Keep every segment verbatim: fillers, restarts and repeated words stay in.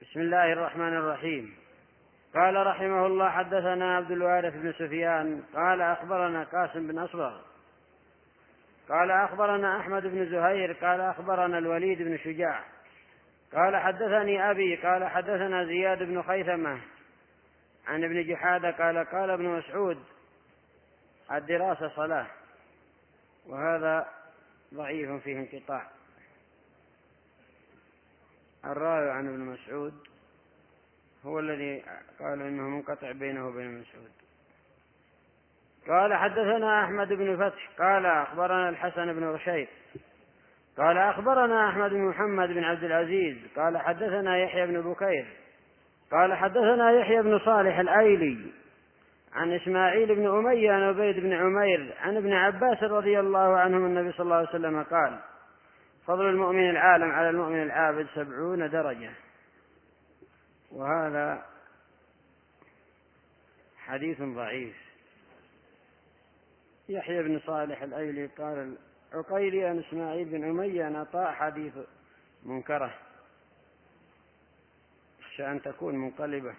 بسم الله الرحمن الرحيم. قال رحمه الله: حدثنا عبد الوارث بن سفيان قال أخبرنا قاسم بن أصبغ قال أخبرنا أحمد بن زهير قال أخبرنا الوليد بن شجاع قال حدثني أبي قال حدثنا زياد بن خيثمة عن ابن جحادة قال قال ابن مسعود: الدراسة صلاة. وهذا ضعيف فيه انقطاع. الراوي عن ابن مسعود هو الذي قال إنه منقطع بينه وبين مسعود. قال حدثنا أحمد بن فتح قال أخبرنا الحسن بن رشيد قال أخبرنا أحمد بن محمد بن عبد العزيز قال حدثنا يحيى بن بكير قال حدثنا يحيى بن صالح الأيلي عن إسماعيل بن أمية عن عبيد بن عمير عن ابن عباس رضي الله عنهم النبي صلى الله عليه وسلم قال: فضل المؤمن العالم على المؤمن العابد سبعون درجة. وهذا حديث ضعيف. يحيى بن صالح الأيلي قال عقيلي عن إسماعيل بن أمية عن عطاء حديث منكره، أخشى أن تكون منقلبة.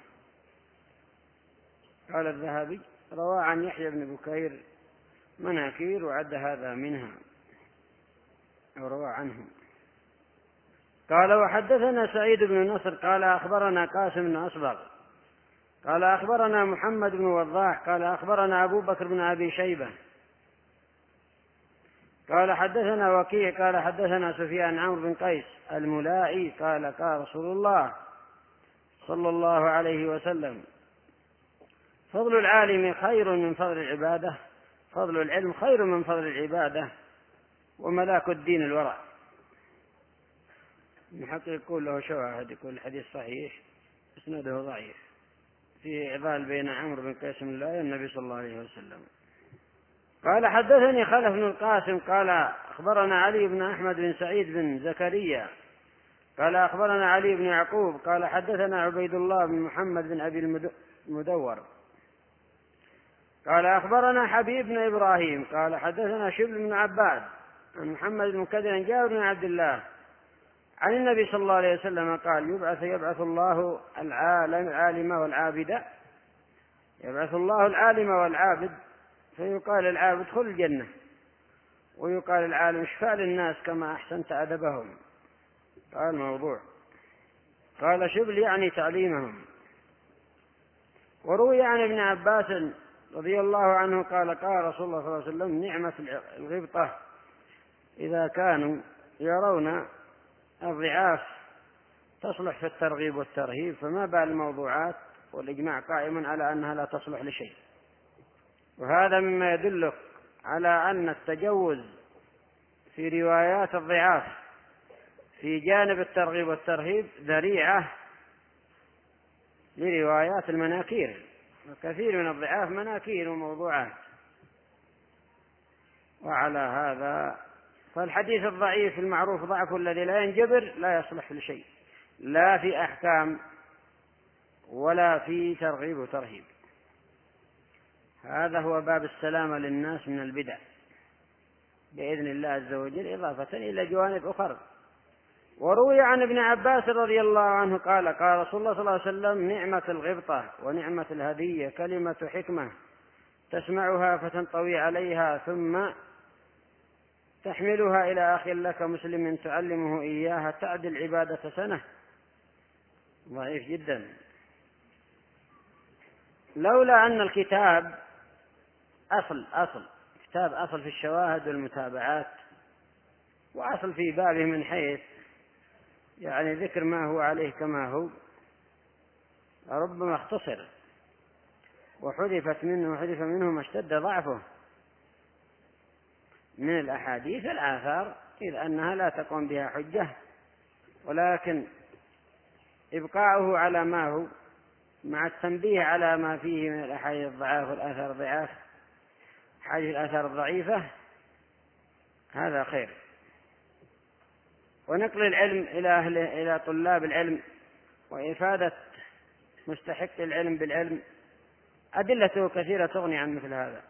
قال الذهبي: روى عن يحيى بن بكير مناكير وعد هذا منها، أو روى عنه. قال وحدثنا سعيد بن نصر قال أخبرنا قاسم بن أصبغ قال أخبرنا محمد بن وضاح قال أخبرنا أبو بكر بن أبي شيبة قال حدثنا وكيع قال حدثنا سفيان عمرو بن قيس الملائي قال قال رسول الله صلى الله عليه وسلم: فضل العالم خير من فضل العبادة، فضل العلم خير من فضل العبادة، وملاك الدين الورع. المحقق يقول له شواهد، يقول الحديث صحيح اسناده ضعيف، في إعضال بين عمرو بن قيس من الله والنبي صلى الله عليه وسلم. قال حدثني خلف بن القاسم قال أخبرنا علي بن أحمد بن سعيد بن زكريا قال أخبرنا علي بن يعقوب قال حدثنا عبيد الله بن محمد بن أبي المدور قال أخبرنا حبيب بن إبراهيم قال حدثنا شبل بن عباد عن محمد بن كدر عن جابر بن عبد الله عن النبي صلى الله عليه وسلم قال: يبعث يبعث الله العالم العالم والعابد يبعث الله العالم والعابد فيقال العابد ادخل الجنة، ويقال العالم اشفع للناس كما أحسنت أدبهم. قال موضوع. قال شبل يعني تعليمهم. وروي عن ابن عباس رضي الله عنه قال قال رسول الله صلى الله عليه وسلم: نعمة الغبطة إذا كانوا يرون الضعاف تصلح في الترغيب والترهيب، فما بال الموضوعات والإجماع قائم على أنها لا تصلح لشيء. وهذا مما يدل على أن التجوز في روايات الضعاف في جانب الترغيب والترهيب ذريعة لروايات المناكير، وكثير من الضعاف مناكير وموضوعات. وعلى هذا فالحديث الضعيف المعروف ضعف الذي لا ينجبر لا يصلح لشيء، لا في أحكام ولا في ترغيب وترهيب. هذا هو باب السلامة للناس من البدع بإذن الله عز وجل، إضافة إلى جوانب أخرى. وروي عن ابن عباس رضي الله عنه قال قال رسول الله صلى الله عليه وسلم: نعمة الغبطة ونعمة الهدية كلمة حكمة تسمعها فتنطوي عليها ثم تحملها إلى أخ لك مسلم تعلمه إياها تعدل عبادة سنة. ضعيف جدا. لولا أن الكتاب أصل أصل كتاب أصل في الشواهد والمتابعات، وأصل في بابه من حيث يعني ذكر ما هو عليه كما هو، ربما اختصر وحذفت منه وحذف منه ما اشتد ضعفه من الأحاديث الآثار، إذ أنها لا تقوم بها حجة، ولكن إبقاؤه على ما هو مع التنبيه على ما فيه من الأحاديث الضعاف والآثار الضعاف حديث الآثار الضعيفة هذا خير. ونقل العلم إلى أهل إلى طلاب العلم وإفادة مستحق العلم بالعلم أدلته كثيرة تغني عن مثل هذا.